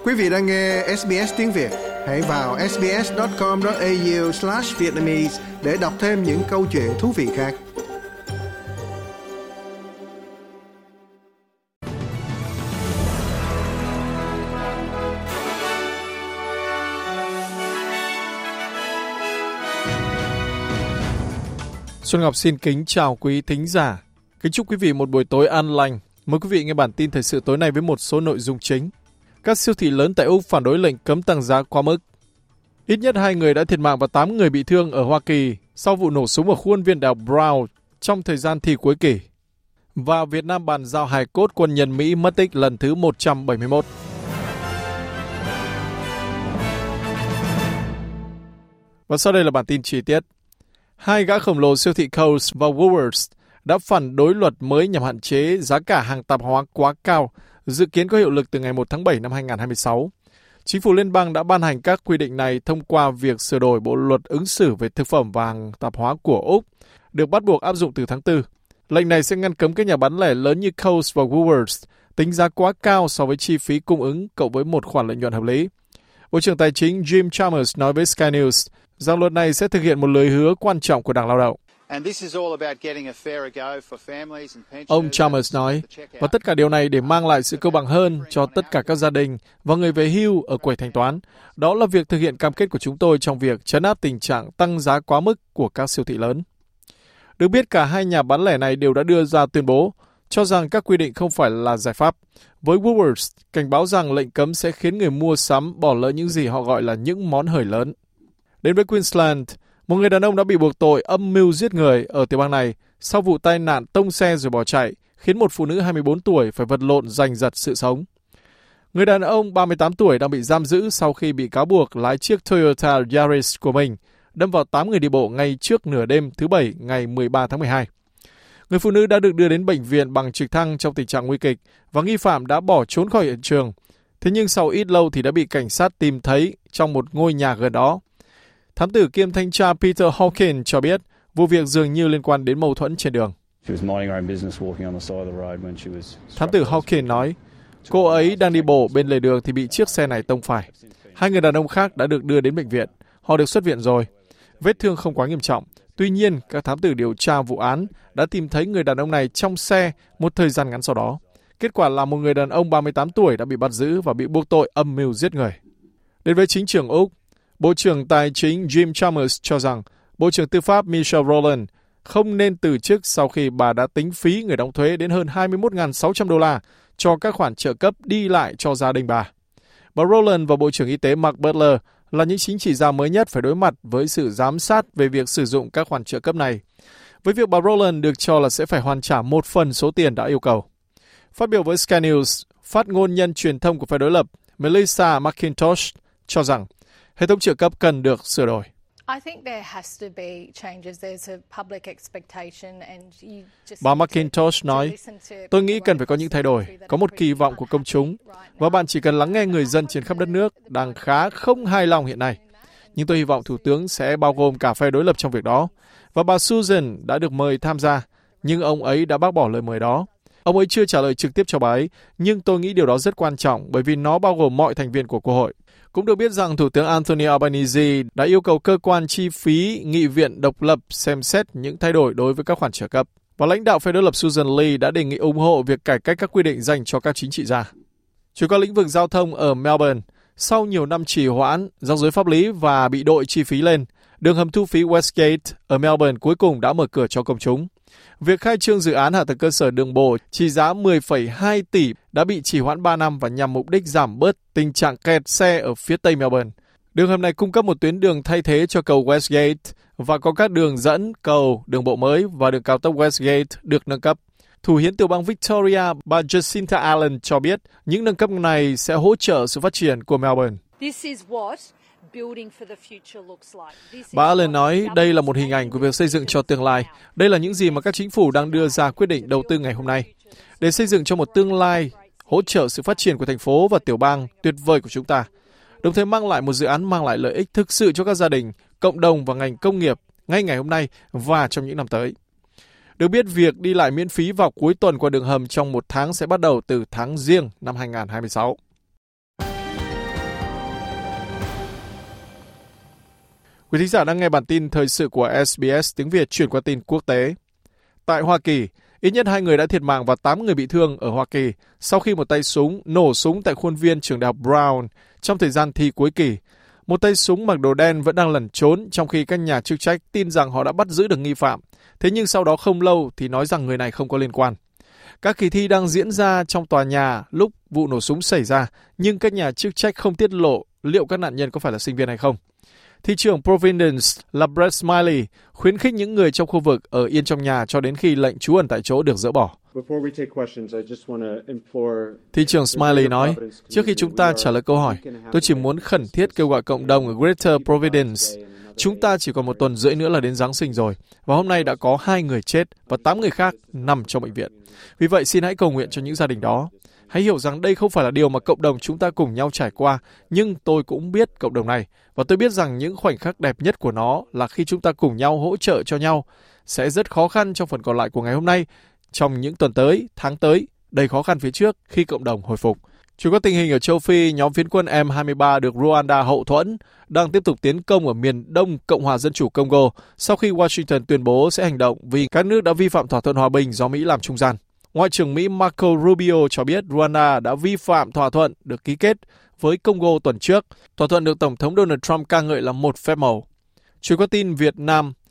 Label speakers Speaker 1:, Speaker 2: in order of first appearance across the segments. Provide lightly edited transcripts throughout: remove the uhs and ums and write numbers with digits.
Speaker 1: Quý vị đang nghe SBS tiếng Việt. Hãy vào sbs.com.au/vietnamese để đọc thêm những câu chuyện thú vị khác.
Speaker 2: Xuân Ngọc xin kính chào quý thính giả. Kính chúc quý vị một buổi tối an lành. Mời quý vị nghe bản tin thời sự tối nay với một số nội dung chính. Các siêu thị lớn tại Úc phản đối lệnh cấm tăng giá quá mức. Ít nhất 2 người đã thiệt mạng và 8 người bị thương ở Hoa Kỳ sau vụ nổ súng ở khuôn viên đảo Brown trong thời gian thi cuối kỳ. Và Việt Nam bàn giao hài cốt quân nhân Mỹ mất tích lần thứ 171. Và sau đây là bản tin chi tiết. Hai gã khổng lồ siêu thị Coles và Woolworths đã phản đối luật mới nhằm hạn chế giá cả hàng tạp hóa quá cao, dự kiến có hiệu lực từ ngày 1 tháng 7 năm 2026. Chính phủ liên bang đã ban hành các quy định này thông qua việc sửa đổi bộ luật ứng xử về thực phẩm và hàng tạp hóa của Úc, được bắt buộc áp dụng từ tháng 4. Lệnh này sẽ ngăn cấm các nhà bán lẻ lớn như Coles và Woolworths tính giá quá cao so với chi phí cung ứng cộng với một khoản lợi nhuận hợp lý. Bộ trưởng Tài chính Jim Chalmers nói với Sky News rằng luật này sẽ thực hiện một lời hứa quan trọng của Đảng Lao động. Ông Chalmers nói, và tất cả điều này để mang lại sự công bằng hơn cho tất cả các gia đình và người về hưu ở quầy thanh toán. Đó là việc thực hiện cam kết của chúng tôi trong việc trấn áp tình trạng tăng giá quá mức của các siêu thị lớn. Được biết, cả hai nhà bán lẻ này đều đã đưa ra tuyên bố cho rằng các quy định không phải là giải pháp. Với Woolworths, cảnh báo rằng lệnh cấm sẽ khiến người mua sắm bỏ lỡ những gì họ gọi là những món hời lớn. Đến với Queensland, một người đàn ông đã bị buộc tội âm mưu giết người ở tiểu bang này sau vụ tai nạn tông xe rồi bỏ chạy, khiến một phụ nữ 24 tuổi phải vật lộn giành giật sự sống. Người đàn ông 38 tuổi đang bị giam giữ sau khi bị cáo buộc lái chiếc Toyota Yaris của mình đâm vào 8 người đi bộ ngay trước nửa đêm thứ Bảy ngày 13 tháng 12. Người phụ nữ đã được đưa đến bệnh viện bằng trực thăng trong tình trạng nguy kịch và nghi phạm đã bỏ trốn khỏi hiện trường. Thế nhưng sau ít lâu thì đã bị cảnh sát tìm thấy trong một ngôi nhà gần đó. Thám tử kiêm thanh tra Peter Hawkins cho biết vụ việc dường như liên quan đến mâu thuẫn trên đường. Thám tử Hawkins nói, cô ấy đang đi bộ bên lề đường thì bị chiếc xe này tông phải. 2 người đàn ông khác đã được đưa đến bệnh viện. Họ được xuất viện rồi. Vết thương không quá nghiêm trọng. Tuy nhiên, các thám tử điều tra vụ án đã tìm thấy người đàn ông này trong xe một thời gian ngắn sau đó. Kết quả là một người đàn ông 38 tuổi đã bị bắt giữ và bị buộc tội âm mưu giết người. Đến với chính trường Úc, Bộ trưởng Tài chính Jim Chalmers cho rằng Bộ trưởng Tư pháp Michelle Rowland không nên từ chức sau khi bà đã tính phí người đóng thuế đến hơn 21.600 đô la cho các khoản trợ cấp đi lại cho gia đình bà. Bà Rowland và Bộ trưởng Y tế Mark Butler là những chính trị gia mới nhất phải đối mặt với sự giám sát về việc sử dụng các khoản trợ cấp này, với việc bà Rowland được cho là sẽ phải hoàn trả một phần số tiền đã yêu cầu. Phát biểu với Sky News, phát ngôn nhân truyền thông của phe đối lập Melissa McIntosh cho rằng hệ thống trợ cấp cần được sửa đổi. Bà McIntosh nói, tôi nghĩ cần phải có những thay đổi, có một kỳ vọng của công chúng, và bạn chỉ cần lắng nghe người dân trên khắp đất nước đang khá không hài lòng hiện nay. Nhưng tôi hy vọng Thủ tướng sẽ bao gồm cả phe đối lập trong việc đó. Và bà Susan đã được mời tham gia, nhưng ông ấy đã bác bỏ lời mời đó. Ông ấy chưa trả lời trực tiếp cho bà ấy, nhưng tôi nghĩ điều đó rất quan trọng bởi vì nó bao gồm mọi thành viên của Quốc hội. Cũng được biết rằng Thủ tướng Anthony Albanese đã yêu cầu cơ quan chi phí nghị viện độc lập xem xét những thay đổi đối với các khoản trợ cấp. Và lãnh đạo phe đối lập Susan Lee đã đề nghị ủng hộ việc cải cách các quy định dành cho các chính trị gia. Chuyển qua lĩnh vực giao thông ở Melbourne, sau nhiều năm trì hoãn, rắc rối pháp lý và bị đội chi phí lên, đường hầm thu phí Westgate ở Melbourne cuối cùng đã mở cửa cho công chúng. Việc khai trương dự án hạ tầng cơ sở đường bộ trị giá 10,2 tỷ đã bị trì hoãn 3 năm và nhằm mục đích giảm bớt tình trạng kẹt xe ở phía tây Melbourne. Đường hầm này cung cấp một tuyến đường thay thế cho cầu Westgate và có các đường dẫn, cầu, đường bộ mới và đường cao tốc Westgate được nâng cấp. Thủ hiến tiểu bang Victoria, bà Jacinta Allen cho biết những nâng cấp này sẽ hỗ trợ sự phát triển của Melbourne. Bà Allen nói đây là một hình ảnh của việc xây dựng cho tương lai. Đây là những gì mà các chính phủ đang đưa ra quyết định đầu tư ngày hôm nay. Để xây dựng cho một tương lai, hỗ trợ sự phát triển của thành phố và tiểu bang tuyệt vời của chúng ta. Đồng thời mang lại một dự án mang lại lợi ích thực sự cho các gia đình, cộng đồng và ngành công nghiệp ngay ngày hôm nay và trong những năm tới. Được biết, việc đi lại miễn phí vào cuối tuần qua đường hầm trong một tháng sẽ bắt đầu từ tháng Giêng năm 2026. Quý thính giả đang nghe bản tin thời sự của SBS tiếng Việt chuyển qua tin quốc tế. Tại Hoa Kỳ, ít nhất 2 người đã thiệt mạng và 8 người bị thương ở Hoa Kỳ sau khi một tay súng nổ súng tại khuôn viên trường đại học Brown trong thời gian thi cuối kỳ. Một tay súng mặc đồ đen vẫn đang lẩn trốn trong khi các nhà chức trách tin rằng họ đã bắt giữ được nghi phạm. Thế nhưng sau đó không lâu thì nói rằng người này không có liên quan. Các kỳ thi đang diễn ra trong tòa nhà lúc vụ nổ súng xảy ra, nhưng các nhà chức trách không tiết lộ liệu các nạn nhân có phải là sinh viên hay không. Thị trưởng Providence là Brett Smiley khuyến khích những người trong khu vực ở yên trong nhà cho đến khi lệnh trú ẩn tại chỗ được dỡ bỏ. Thị trưởng Smiley nói, trước khi chúng ta trả lời câu hỏi, tôi chỉ muốn khẩn thiết kêu gọi cộng đồng ở Greater Providence. Chúng ta chỉ còn 1 tuần rưỡi nữa là đến Giáng sinh rồi, và hôm nay đã có 2 người chết và 8 người khác nằm trong bệnh viện. Vì vậy, xin hãy cầu nguyện cho những gia đình đó. Hãy hiểu rằng đây không phải là điều mà cộng đồng chúng ta cùng nhau trải qua, nhưng tôi cũng biết cộng đồng này, và tôi biết rằng những khoảnh khắc đẹp nhất của nó là khi chúng ta cùng nhau hỗ trợ cho nhau. Sẽ rất khó khăn trong phần còn lại của ngày hôm nay, trong những tuần tới, tháng tới, đầy khó khăn phía trước khi cộng đồng hồi phục. Chuyển qua tình hình ở châu Phi, nhóm phiến quân M23 được Rwanda hậu thuẫn đang tiếp tục tiến công ở miền đông Cộng hòa Dân chủ Congo sau khi Washington tuyên bố sẽ hành động vì các nước đã vi phạm thỏa thuận hòa bình do Mỹ làm trung gian. Ngoại trưởng Mỹ Marco Rubio cho biết Rwanda đã vi phạm thỏa thuận được ký kết với Congo tuần trước. Thỏa thuận được Tổng thống Donald Trump ca ngợi là một phép màu. Chuyển qua tin Việt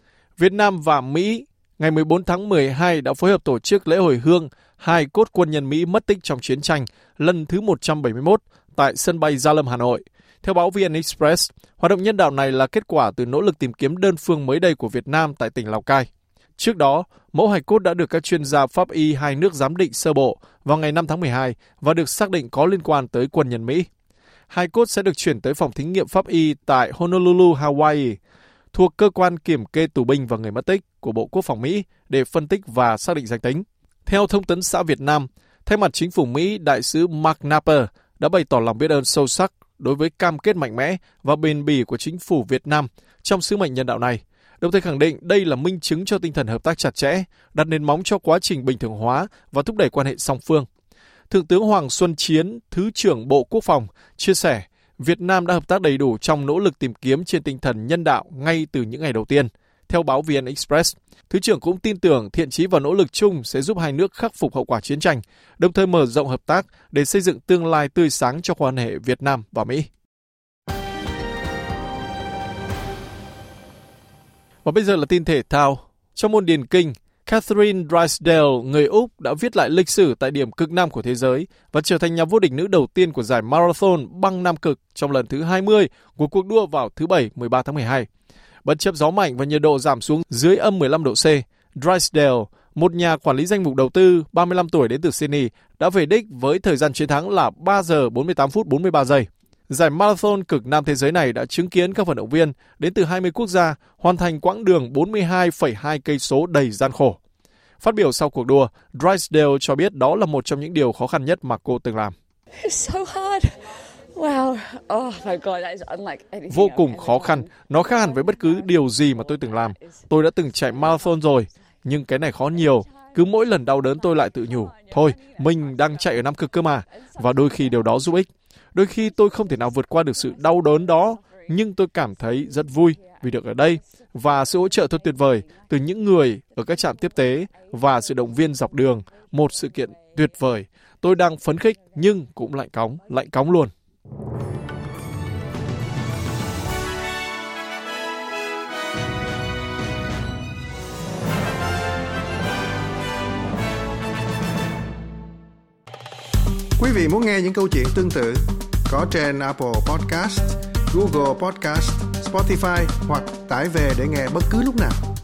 Speaker 2: Nam và Mỹ ngày 14 tháng 12 đã phối hợp tổ chức lễ hồi hương 2 cốt quân nhân Mỹ mất tích trong chiến tranh lần thứ 171 tại sân bay Gia Lâm, Hà Nội. Theo báo VN Express, hoạt động nhân đạo này là kết quả từ nỗ lực tìm kiếm đơn phương mới đây của Việt Nam tại tỉnh Lào Cai. Trước đó, mẫu hài cốt đã được các chuyên gia pháp y 2 nước giám định sơ bộ vào ngày 5 tháng 12 và được xác định có liên quan tới quân nhân Mỹ. Hài cốt sẽ được chuyển tới phòng thí nghiệm pháp y tại Honolulu, Hawaii, thuộc cơ quan kiểm kê tù binh và người mất tích của Bộ Quốc phòng Mỹ để phân tích và xác định danh tính. Theo Thông tấn xã Việt Nam, thay mặt chính phủ Mỹ, đại sứ Mark Napper đã bày tỏ lòng biết ơn sâu sắc đối với cam kết mạnh mẽ và bền bỉ của chính phủ Việt Nam trong sứ mệnh nhân đạo này, đồng thời khẳng định đây là minh chứng cho tinh thần hợp tác chặt chẽ, đặt nền móng cho quá trình bình thường hóa và thúc đẩy quan hệ song phương. Thượng tướng Hoàng Xuân Chiến, Thứ trưởng Bộ Quốc phòng, chia sẻ Việt Nam đã hợp tác đầy đủ trong nỗ lực tìm kiếm trên tinh thần nhân đạo ngay từ những ngày đầu tiên. Theo báo VN Express, Thứ trưởng cũng tin tưởng thiện chí và nỗ lực chung sẽ giúp 2 nước khắc phục hậu quả chiến tranh, đồng thời mở rộng hợp tác để xây dựng tương lai tươi sáng cho quan hệ Việt Nam và Mỹ. Và bây giờ là tin thể thao. Trong môn điền kinh, Catherine Drysdale, người Úc, đã viết lại lịch sử tại điểm cực nam của thế giới và trở thành nhà vô địch nữ đầu tiên của giải marathon băng nam cực trong lần thứ 20 của cuộc đua vào thứ Bảy 13 tháng 12. Bất chấp gió mạnh và nhiệt độ giảm xuống dưới âm 15 độ C, Drysdale, một nhà quản lý danh mục đầu tư 35 tuổi đến từ Sydney, đã về đích với thời gian chiến thắng là 3 giờ 48 phút 43 giây. Giải marathon cực nam thế giới này đã chứng kiến các vận động viên đến từ 20 quốc gia hoàn thành quãng đường 42,2 cây số đầy gian khổ. Phát biểu sau cuộc đua, Drysdale cho biết đó là một trong những điều khó khăn nhất mà cô từng làm. Vô cùng khó khăn, nó khác hẳn với bất cứ điều gì mà tôi từng làm. Tôi đã từng chạy marathon rồi, nhưng cái này khó nhiều. Cứ mỗi lần đau đớn tôi lại tự nhủ, thôi, mình đang chạy ở Nam Cực cơ mà, và đôi khi điều đó giúp ích. Đôi khi tôi không thể nào vượt qua được sự đau đớn đó, nhưng tôi cảm thấy rất vui vì được ở đây, và sự hỗ trợ thật tuyệt vời từ những người ở các trạm tiếp tế và sự động viên dọc đường, một sự kiện tuyệt vời. Tôi đang phấn khích nhưng cũng lạnh cóng luôn.
Speaker 1: Quý vị muốn nghe những câu chuyện tương tự có trên Apple Podcast, Google Podcast, Spotify hoặc tải về để nghe bất cứ lúc nào.